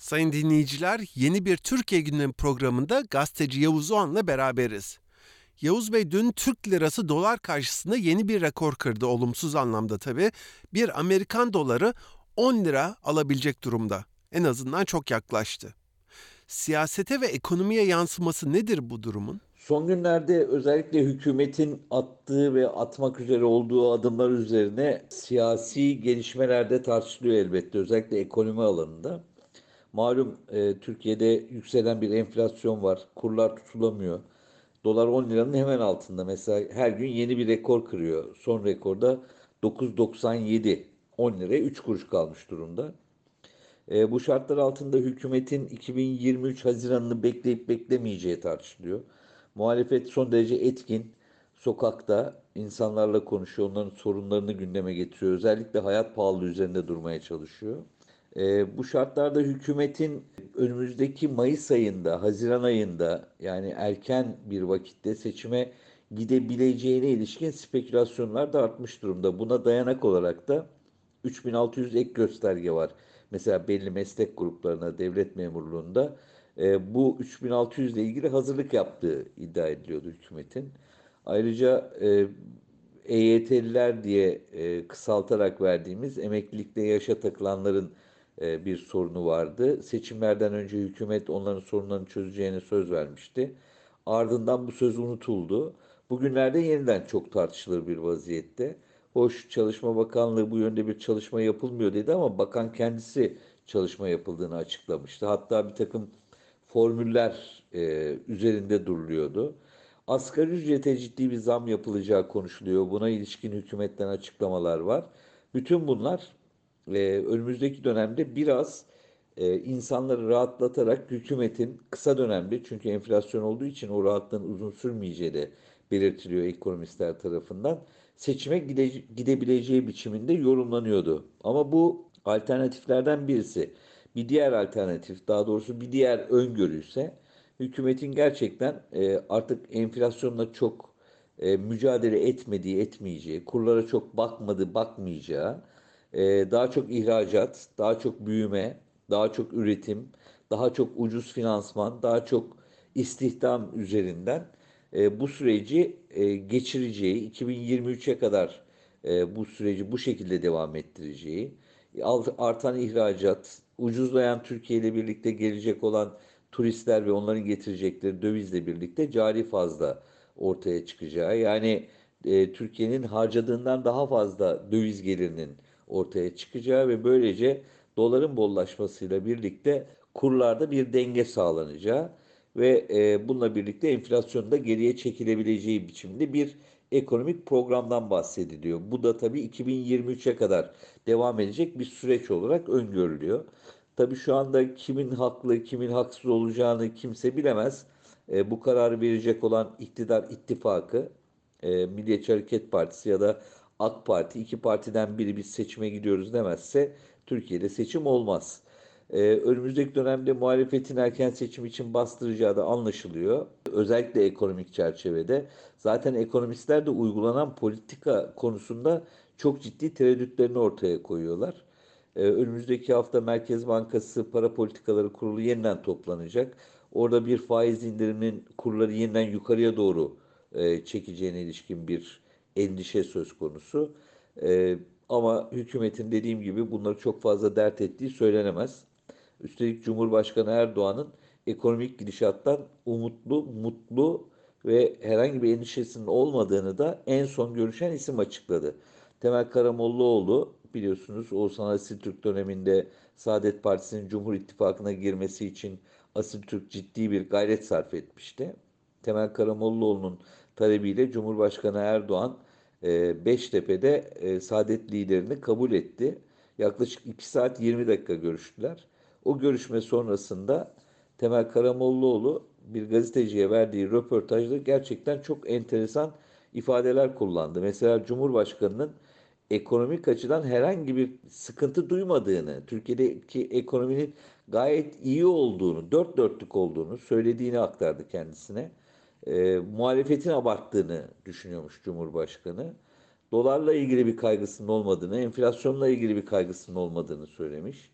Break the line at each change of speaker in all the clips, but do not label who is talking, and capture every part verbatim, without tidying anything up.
Sayın dinleyiciler, yeni bir Türkiye Gündemi programında gazeteci Yavuz Oğan'la beraberiz. Yavuz Bey dün Türk lirası dolar karşısında yeni bir rekor kırdı, olumsuz anlamda tabii. Bir Amerikan doları on lira alabilecek durumda. En azından çok yaklaştı. Siyasete ve ekonomiye yansıması nedir bu durumun?
Son günlerde özellikle hükümetin attığı ve atmak üzere olduğu adımlar üzerine siyasi gelişmelerde tartışılıyor elbette. Özellikle ekonomi alanında. Malum e, Türkiye'de yükselen bir enflasyon var. Kurlar tutulamıyor. Dolar on liranın hemen altında. Mesela her gün yeni bir rekor kırıyor. Son rekorda dokuz virgül doksan yedi. on liraya üç kuruş kalmış durumda. E, bu şartlar altında hükümetin iki bin yirmi üç Haziran'ını bekleyip beklemeyeceği tartışılıyor. Muhalefet son derece etkin. Sokakta insanlarla konuşuyor, onların sorunlarını gündeme getiriyor. Özellikle hayat pahalılığı üzerinde durmaya çalışıyor. E, bu şartlarda hükümetin önümüzdeki Mayıs ayında, Haziran ayında yani erken bir vakitte seçime gidebileceğine ilişkin spekülasyonlar da artmış durumda. Buna dayanak olarak da üç bin altı yüz ek gösterge var. Mesela belli meslek gruplarına, devlet memurluğunda e, bu üç bin altı yüz ile ilgili hazırlık yaptığı iddia ediliyordu hükümetin. Ayrıca e, E Y T'liler diye e, kısaltarak verdiğimiz emeklilikte yaşa takılanların e, bir sorunu vardı. Seçimlerden önce hükümet onların sorunlarını çözeceğine söz vermişti. Ardından bu söz unutuldu. Bugünlerde yeniden çok tartışılır bir vaziyette. Hoş, Çalışma Bakanlığı bu yönde bir çalışma yapılmıyor dedi ama bakan kendisi çalışma yapıldığını açıklamıştı. Hatta bir takım formüller e, üzerinde duruluyordu. Asgari ücrete ciddi bir zam yapılacağı konuşuluyor. Buna ilişkin hükümetten açıklamalar var. Bütün bunlar e, önümüzdeki dönemde biraz e, insanları rahatlatarak hükümetin kısa dönemde, çünkü enflasyon olduğu için o rahatlığın uzun sürmeyeceği de belirtiliyor ekonomistler tarafından, seçime gide, gidebileceği biçiminde yorumlanıyordu. Ama bu alternatiflerden birisi. Bir diğer alternatif, daha doğrusu bir diğer öngörü ise hükümetin gerçekten e, artık enflasyonla çok e, mücadele etmediği, etmeyeceği, kurlara çok bakmadığı, bakmayacağı, e, daha çok ihracat, daha çok büyüme, daha çok üretim, daha çok ucuz finansman, daha çok istihdam üzerinden e, bu süreci e, geçireceği, iki bin yirmi üçe kadar e, bu süreci bu şekilde devam ettireceği, artan ihracat, ucuzlayan Türkiye ile birlikte gelecek olan turistler ve onların getirecekleri dövizle birlikte cari fazla ortaya çıkacağı, yani e, Türkiye'nin harcadığından daha fazla döviz gelirinin ortaya çıkacağı ve böylece doların bollaşmasıyla birlikte kurlarda bir denge sağlanacağı ve e, bununla birlikte enflasyonda geriye çekilebileceği biçimde bir ekonomik programdan bahsediliyor. Bu da tabii iki bin yirmi üçe kadar devam edecek bir süreç olarak öngörülüyor. Tabii şu anda kimin haklı, kimin haksız olacağını kimse bilemez. E, bu kararı verecek olan iktidar ittifakı, e, Milliyetçi Hareket Partisi ya da AK Parti, iki partiden biri biz seçime gidiyoruz demezse Türkiye'de seçim olmaz. Ee, önümüzdeki dönemde muhalefetin erken seçim için bastıracağı da anlaşılıyor. Özellikle ekonomik çerçevede. Zaten ekonomistler de uygulanan politika konusunda çok ciddi tereddütlerini ortaya koyuyorlar. Ee, önümüzdeki hafta Merkez Bankası Para Politikaları Kurulu yeniden toplanacak. Orada bir faiz indiriminin kurları yeniden yukarıya doğru e, çekeceğine ilişkin bir endişe söz konusu. E, ama hükümetin dediğim gibi bunları çok fazla dert ettiği söylenemez. Üstelik Cumhurbaşkanı Erdoğan'ın ekonomik gidişattan umutlu, mutlu ve herhangi bir endişesinin olmadığını da en son görüşen isim açıkladı. Temel Karamollaoğlu, biliyorsunuz, Oğuzhan Asiltürk döneminde Saadet Partisi'nin Cumhur İttifakı'na girmesi için Asiltürk ciddi bir gayret sarf etmişti. Temel Karamollaoğlu'nun talebiyle Cumhurbaşkanı Erdoğan e, Beştepe'de e, Saadet liderini kabul etti. Yaklaşık iki saat yirmi dakika görüştüler. O görüşme sonrasında Temel Karamollaoğlu bir gazeteciye verdiği röportajda gerçekten çok enteresan ifadeler kullandı. Mesela Cumhurbaşkanı'nın ekonomik açıdan herhangi bir sıkıntı duymadığını, Türkiye'deki ekonominin gayet iyi olduğunu, dört dörtlük olduğunu söylediğini aktardı kendisine. E, muhalefetin abarttığını düşünüyormuş Cumhurbaşkanı. Dolarla ilgili bir kaygısının olmadığını, enflasyonla ilgili bir kaygısının olmadığını söylemiş.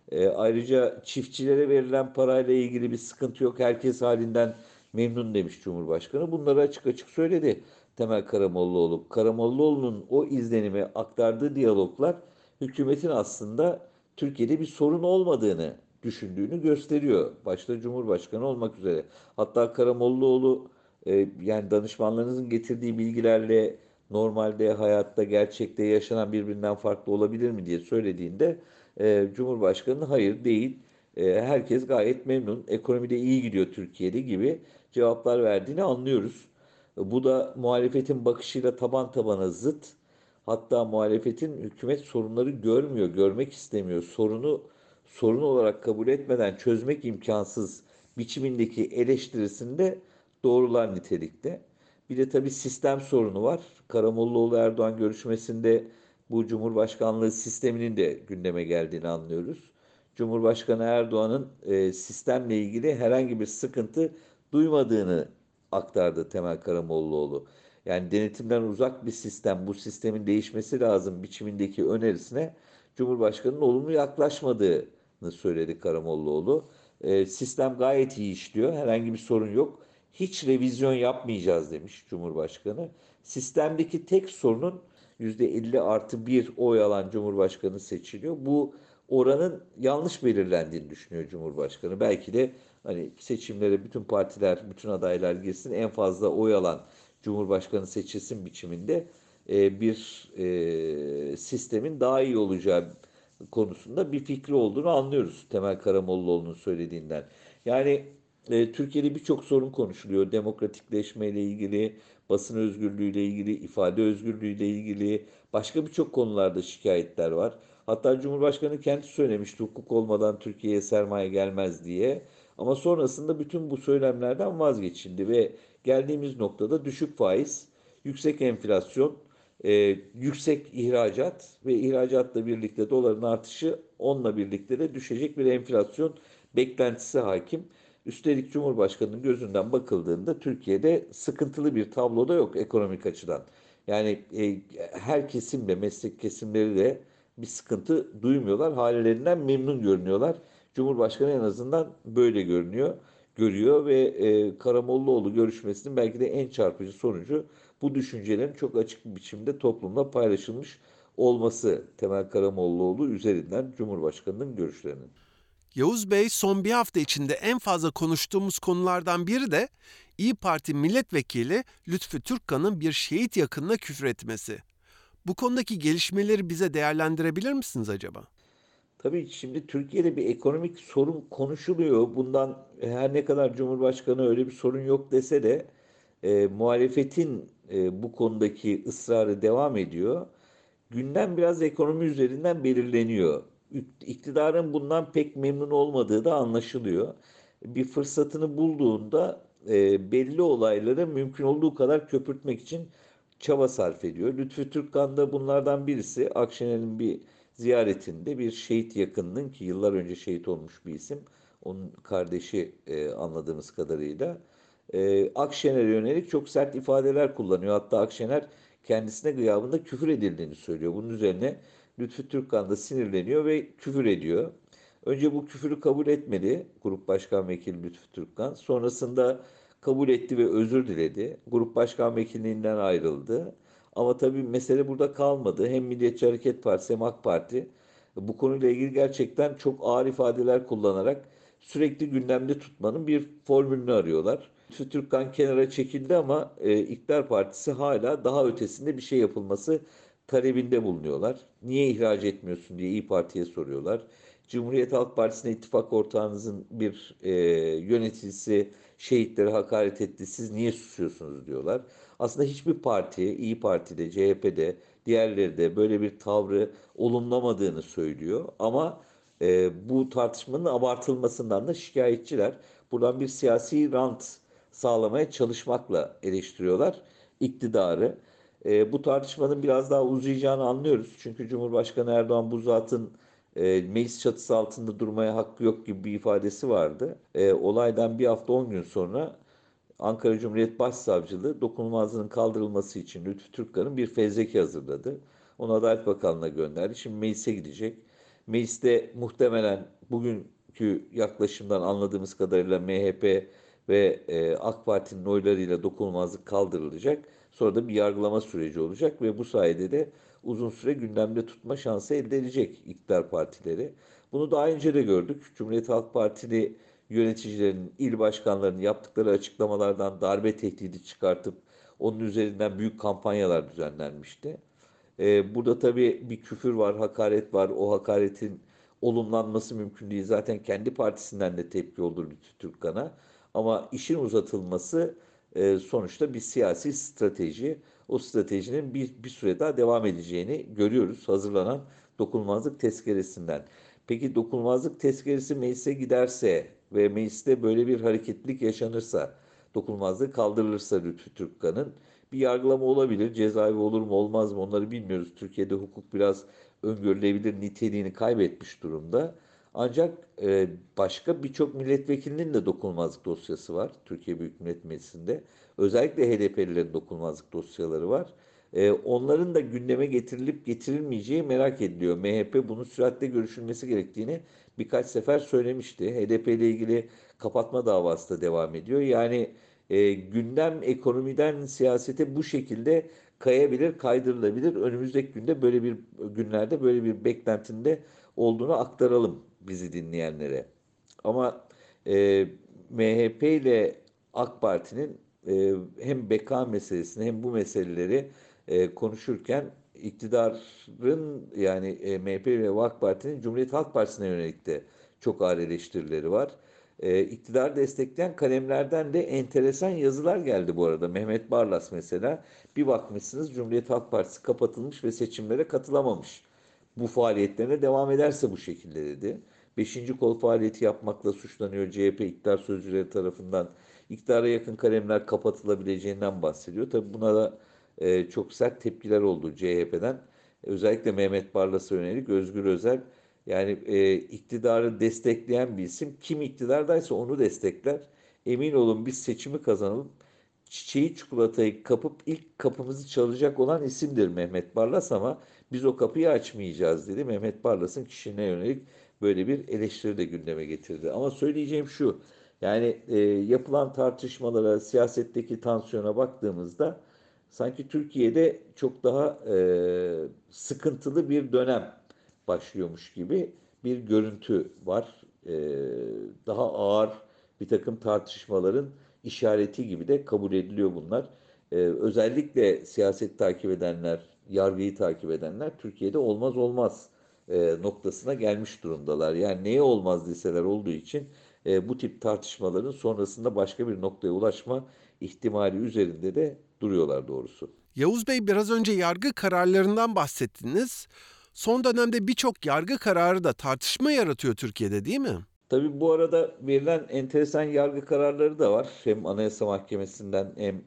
E, ayrıca çiftçilere verilen parayla ilgili bir sıkıntı yok. Herkes halinden memnun demiş Cumhurbaşkanı. Bunları açık açık söyledi Temel Karamollaoğlu. Karamollaoğlu'nun o izlenimi aktardığı diyaloglar hükümetin aslında Türkiye'de bir sorun olmadığını düşündüğünü gösteriyor. Başta Cumhurbaşkanı olmak üzere. Hatta Karamollaoğlu e, yani danışmanlarınızın getirdiği bilgilerle normalde hayatta gerçekte yaşanan birbirinden farklı olabilir mi diye söylediğinde e, Cumhurbaşkanı hayır değil. E, herkes gayet memnun. Ekonomide iyi gidiyor Türkiye'de gibi cevaplar verdiğini anlıyoruz. E, bu da muhalefetin bakışıyla taban tabana zıt. Hatta muhalefetin hükümet sorunları görmüyor, görmek istemiyor. Sorunu sorun olarak kabul etmeden çözmek imkansız biçimindeki eleştirisinde doğrular nitelikte. Bir de tabii sistem sorunu var. Karamollaoğlu Erdoğan görüşmesinde bu Cumhurbaşkanlığı sisteminin de gündeme geldiğini anlıyoruz. Cumhurbaşkanı Erdoğan'ın e, sistemle ilgili herhangi bir sıkıntı duymadığını aktardı Temel Karamollaoğlu. Yani denetimden uzak bir sistem, bu sistemin değişmesi lazım biçimindeki önerisine Cumhurbaşkanı'nın olumlu yaklaşmadığını söyledi Karamollaoğlu. E, sistem gayet iyi işliyor, herhangi bir sorun yok. Hiç revizyon yapmayacağız demiş Cumhurbaşkanı. Sistemdeki tek sorunun yüzde elli artı bir oy alan Cumhurbaşkanı seçiliyor. Bu oranın yanlış belirlendiğini düşünüyor Cumhurbaşkanı. Belki de hani seçimlere bütün partiler, bütün adaylar girsin, en fazla oy alan Cumhurbaşkanı seçilsin biçiminde e, bir e, sistemin daha iyi olacağı konusunda bir fikri olduğunu anlıyoruz Temel Karamollaoğlu'nun söylediğinden. Yani e, Türkiye'de birçok sorun konuşuluyor. Demokratikleşme ile ilgili, basın özgürlüğü ile ilgili, ifade özgürlüğü ile ilgili başka birçok konularda şikayetler var. Hatta Cumhurbaşkanı kendisi söylemişti hukuk olmadan Türkiye'ye sermaye gelmez diye. Ama sonrasında bütün bu söylemlerden vazgeçildi ve geldiğimiz noktada düşük faiz, yüksek enflasyon, e, yüksek ihracat ve ihracatla birlikte doların artışı onunla birlikte de düşecek bir enflasyon beklentisi hakim. Üstelik Cumhurbaşkanı'nın gözünden bakıldığında Türkiye'de sıkıntılı bir tablo da yok ekonomik açıdan. Yani e, her kesimle, meslek kesimleri de bir sıkıntı duymuyorlar. Hallerinden memnun görünüyorlar. Cumhurbaşkanı en azından böyle görünüyor, görüyor ve e, Karamollaoğlu görüşmesinin belki de en çarpıcı sonucu bu düşüncelerin çok açık bir biçimde toplumla paylaşılmış olması Temel Karamollaoğlu üzerinden Cumhurbaşkanı'nın görüşlerinin.
Yavuz Bey, son bir hafta içinde en fazla konuştuğumuz konulardan biri de İyi Parti milletvekili Lütfü Türkkan'ın bir şehit yakınına küfretmesi. Bu konudaki gelişmeleri bize değerlendirebilir misiniz acaba?
Tabii şimdi Türkiye'de bir ekonomik sorun konuşuluyor. Bundan her ne kadar Cumhurbaşkanı öyle bir sorun yok dese de e, muhalefetin e, bu konudaki ısrarı devam ediyor. Gündem biraz ekonomi üzerinden belirleniyor. İktidarın bundan pek memnun olmadığı da anlaşılıyor. Bir fırsatını bulduğunda e, belli olayları mümkün olduğu kadar köpürtmek için çaba sarf ediyor. Lütfü Türkkan da bunlardan birisi. Akşener'in bir ziyaretinde bir şehit yakınının ki yıllar önce şehit olmuş bir isim. Onun kardeşi e, anladığımız kadarıyla. E, Akşener'e yönelik çok sert ifadeler kullanıyor. Hatta Akşener kendisine gıyabında küfür edildiğini söylüyor. Bunun üzerine Lütfü Türkkan da sinirleniyor ve küfür ediyor. Önce bu küfürü kabul etmedi Grup Başkan Vekili Lütfü Türkkan. Sonrasında kabul etti ve özür diledi. Grup Başkan Vekilliğinden ayrıldı. Ama tabii mesele burada kalmadı. Hem Milliyetçi Hareket Partisi hem AK Parti bu konuyla ilgili gerçekten çok ağır ifadeler kullanarak sürekli gündemde tutmanın bir formülünü arıyorlar. Lütfü Türkkan kenara çekildi ama e, İktidar Partisi hala daha ötesinde bir şey yapılması talebinde bulunuyorlar. Niye ihraç etmiyorsun diye İyi Parti'ye soruyorlar. Cumhuriyet Halk Partisi'ne ittifak ortağınızın bir e, yöneticisi şehitlere hakaret etti. Siz niye susuyorsunuz diyorlar. Aslında hiçbir parti, İyi Parti'de, C H P'de, diğerleri de böyle bir tavrı olumlamadığını söylüyor. Ama e, bu tartışmanın abartılmasından da şikayetçiler. Buradan bir siyasi rant sağlamaya çalışmakla eleştiriyorlar iktidarı. E, bu tartışmanın biraz daha uzayacağını anlıyoruz. Çünkü Cumhurbaşkanı Erdoğan bu zatın e, meclis çatısı altında durmaya hakkı yok gibi bir ifadesi vardı. E, olaydan bir hafta on gün sonra Ankara Cumhuriyet Başsavcılığı dokunulmazlığının kaldırılması için Lütfü Türkkan'ın bir fezleke hazırladı. Onu Adalet Bakanlığı'na gönderdi. Şimdi meclise gidecek. Mecliste muhtemelen bugünkü yaklaşımdan anladığımız kadarıyla M H P ve e, AK Parti'nin oylarıyla dokunulmazlık kaldırılacak. Sonra da bir yargılama süreci olacak ve bu sayede de uzun süre gündemde tutma şansı elde edecek iktidar partileri. Bunu daha önce de gördük. Cumhuriyet Halk Partili yöneticilerin, il başkanlarının yaptıkları açıklamalardan darbe tehdidi çıkartıp onun üzerinden büyük kampanyalar düzenlenmişti. Ee, burada tabii bir küfür var, hakaret var. O hakaretin olumlanması mümkün değil. Zaten kendi partisinden de tepki olur Lütfü Türkkan'a. Ama işin uzatılması e, sonuçta bir siyasi strateji. O stratejinin bir, bir süre daha devam edeceğini görüyoruz hazırlanan dokunulmazlık tezkeresinden. Peki dokunulmazlık tezkeresi meclise giderse ve mecliste böyle bir hareketlilik yaşanırsa, dokunulmazlık kaldırılırsa Lütfü Türkkan'ın bir yargılama olabilir. Cezaevi olur mu olmaz mı onları bilmiyoruz. Türkiye'de hukuk biraz öngörülebilir niteliğini kaybetmiş durumda. Ancak e, başka birçok milletvekilinin de dokunulmazlık dosyası var Türkiye Büyük Millet Meclisi'nde. Özellikle H D P'lilerin dokunulmazlık dosyaları var. E, onların da gündeme getirilip getirilmeyeceği merak ediliyor. M H P bunun süratle görüşülmesi gerektiğini birkaç sefer söylemişti. H D P ile ilgili kapatma davası da devam ediyor. Yani e, gündem ekonomiden siyasete bu şekilde kayabilir, kaydırılabilir. Önümüzdeki günde böyle bir günlerde böyle bir beklentinde olduğunu aktaralım bizi dinleyenlere. Ama e, M H P ile AK Parti'nin e, hem beka meselesini hem bu meseleleri e, konuşurken iktidarın yani e, M H P ve AK Parti'nin Cumhuriyet Halk Partisi'ne yönelik de çok ağır eleştirileri var. E, iktidar destekleyen kalemlerden de enteresan yazılar geldi bu arada. Mehmet Barlas mesela bir bakmışsınız Cumhuriyet Halk Partisi kapatılmış ve seçimlere katılamamış. Bu faaliyetlerine devam ederse bu şekilde dedi. Beşinci kol faaliyeti yapmakla suçlanıyor C H P iktidar sözcüleri tarafından. İktidara yakın kalemler kapatılabileceğinden bahsediyor. Tabii buna da e, çok sert tepkiler oldu C H P'den. Özellikle Mehmet Barlas'a yönelik Özgür Özel yani e, iktidarı destekleyen bir isim. Kim iktidardaysa onu destekler. Emin olun biz seçimi kazanalım. Çiçeği çikolatayı kapıp ilk kapımızı çalacak olan isimdir Mehmet Barlas ama biz o kapıyı açmayacağız dedi. Mehmet Barlas'ın kişiliğine yönelik böyle bir eleştiri de gündeme getirdi. Ama söyleyeceğim şu, yani e, yapılan tartışmalara, siyasetteki tansiyona baktığımızda sanki Türkiye'de çok daha e, sıkıntılı bir dönem başlıyormuş gibi bir görüntü var. E, daha ağır bir takım tartışmaların işareti gibi de kabul ediliyor bunlar. E, özellikle siyaset takip edenler, yargıyı takip edenler Türkiye'de olmaz olmaz e, noktasına gelmiş durumdalar. Yani neye olmaz liseler olduğu için e, bu tip tartışmaların sonrasında başka bir noktaya ulaşma ihtimali üzerinde de duruyorlar doğrusu.
Yavuz Bey, biraz önce yargı kararlarından bahsettiniz. Son dönemde birçok yargı kararı da tartışma yaratıyor Türkiye'de, değil mi?
Tabii bu arada verilen enteresan yargı kararları da var. Hem Anayasa Mahkemesi'nden hem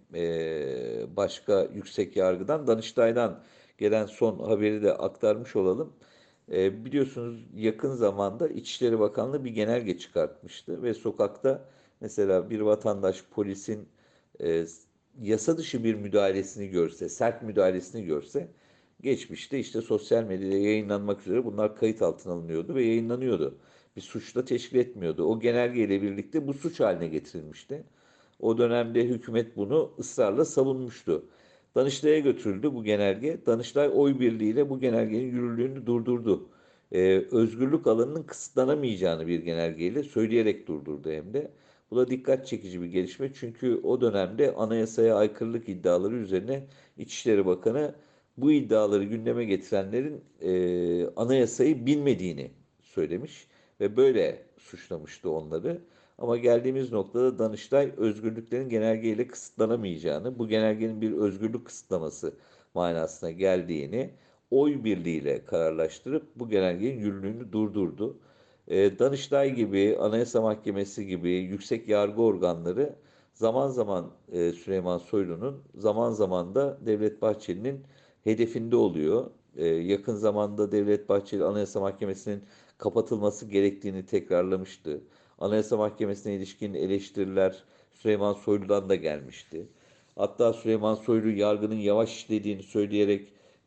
e, başka yüksek yargıdan, Danıştay'dan gelen son haberi de aktarmış olalım. E, biliyorsunuz yakın zamanda İçişleri Bakanlığı bir genelge çıkartmıştı ve sokakta mesela bir vatandaş polisin e, yasa dışı bir müdahalesini görse, sert müdahalesini görse geçmişte işte sosyal medyada yayınlanmak üzere bunlar kayıt altına alınıyordu ve yayınlanıyordu. Bir suçla teşkil etmiyordu. O genelgeyle birlikte bu suç haline getirilmişti. O dönemde hükümet bunu ısrarla savunmuştu. Danıştay'a götürüldü bu genelge. Danıştay oy birliğiyle bu genelgenin yürürlüğünü durdurdu. Ee, özgürlük alanının kısıtlanamayacağını bir genelgeyle söyleyerek durdurdu hem de. Bu da dikkat çekici bir gelişme çünkü o dönemde anayasaya aykırılık iddiaları üzerine İçişleri Bakanı bu iddiaları gündeme getirenlerin e, anayasayı bilmediğini söylemiş ve böyle suçlamıştı onları. Ama geldiğimiz noktada Danıştay özgürlüklerin genelgeyle kısıtlanamayacağını, bu genelgenin bir özgürlük kısıtlaması manasına geldiğini oy birliğiyle kararlaştırıp bu genelgenin yürürlüğünü durdurdu. E, Danıştay gibi, Anayasa Mahkemesi gibi yüksek yargı organları zaman zaman e, Süleyman Soylu'nun, zaman zaman da Devlet Bahçeli'nin hedefinde oluyor. E, yakın zamanda Devlet Bahçeli Anayasa Mahkemesi'nin kapatılması gerektiğini tekrarlamıştı. Anayasa Mahkemesi'ne ilişkin eleştiriler Süleyman Soylu'dan da gelmişti. Hatta Süleyman Soylu yargının yavaş işlediğini söyleyerek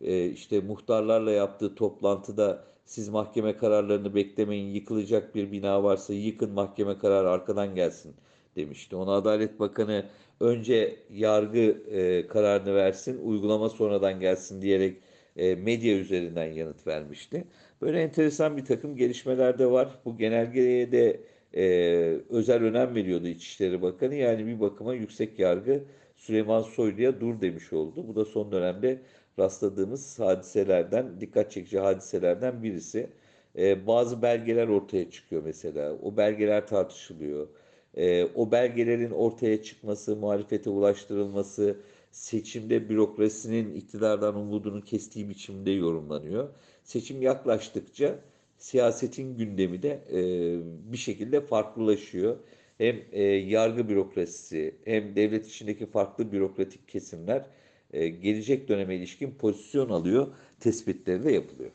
e, işte muhtarlarla yaptığı toplantıda siz mahkeme kararlarını beklemeyin, yıkılacak bir bina varsa yıkın, mahkeme kararı arkadan gelsin demişti. Ona Adalet Bakanı önce yargı e, kararını versin, uygulama sonradan gelsin diyerek e, medya üzerinden yanıt vermişti. Böyle enteresan bir takım gelişmeler de var. Bu genelgeye de e, özel önem veriyordu İçişleri Bakanı. Yani bir bakıma yüksek yargı Süleyman Soylu'ya dur demiş oldu. Bu da son dönemde rastladığımız hadiselerden, dikkat çekici hadiselerden birisi. E, bazı belgeler ortaya çıkıyor mesela. O belgeler tartışılıyor. E, o belgelerin ortaya çıkması, muhalefete ulaştırılması, seçimde bürokrasinin iktidardan umudunu kestiği biçimde yorumlanıyor. Seçim yaklaştıkça siyasetin gündemi de e, bir şekilde farklılaşıyor. Hem e, yargı bürokrasisi hem devlet içindeki farklı bürokratik kesimler e, gelecek döneme ilişkin pozisyon alıyor, tespitleri de yapılıyor.